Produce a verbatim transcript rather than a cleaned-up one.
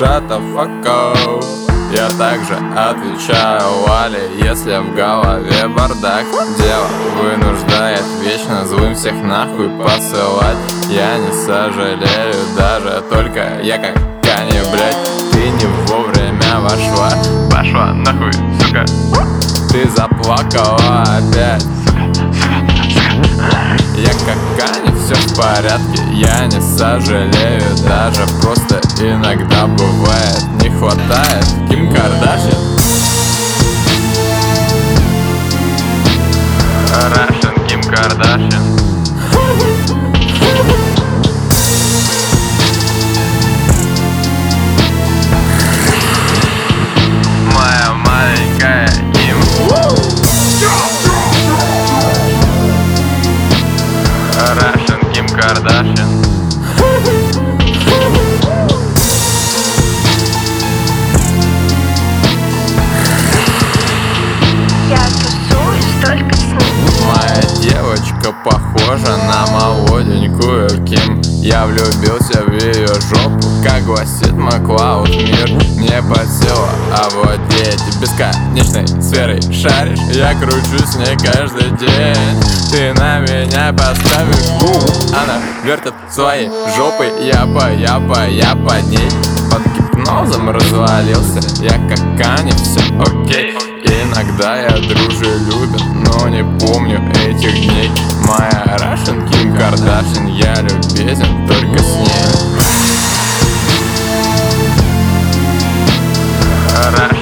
shut the fuck up. Я также отвечаю Вале, если в голове бардак. Дело вынуждает вечно злым всех нахуй посылать. Я не сожалею даже, только я как Кани, блять. Ты не вовремя вошла, пошла нахуй, сука. Ты заплакала опять, я как Кани, все в порядке, я не сожалею даже, просто иногда бывает не хватает Ким Кардашьян. Russian Ким Кардашьян. Моя маленькая Ким. Russian Ким Кардашьян. Я тусуюсь только с ним. Моя девочка похожа на молоденькую Ким. Я влюбился в ее жопу, как гласит Маклауд. Мир не под силу овладеть бесконечной сферой. Шаришь, я кручусь с ней каждый день. Ты на меня поставишь губ, она вертит своей жопой. Я по, я по, я под ней. Под гипнозом развалился, я как Кани, все окей. Иногда я дружелюбен, но не помню этих дней. Моя Russian Ким Кардашьян, я любезен только с ней. Russian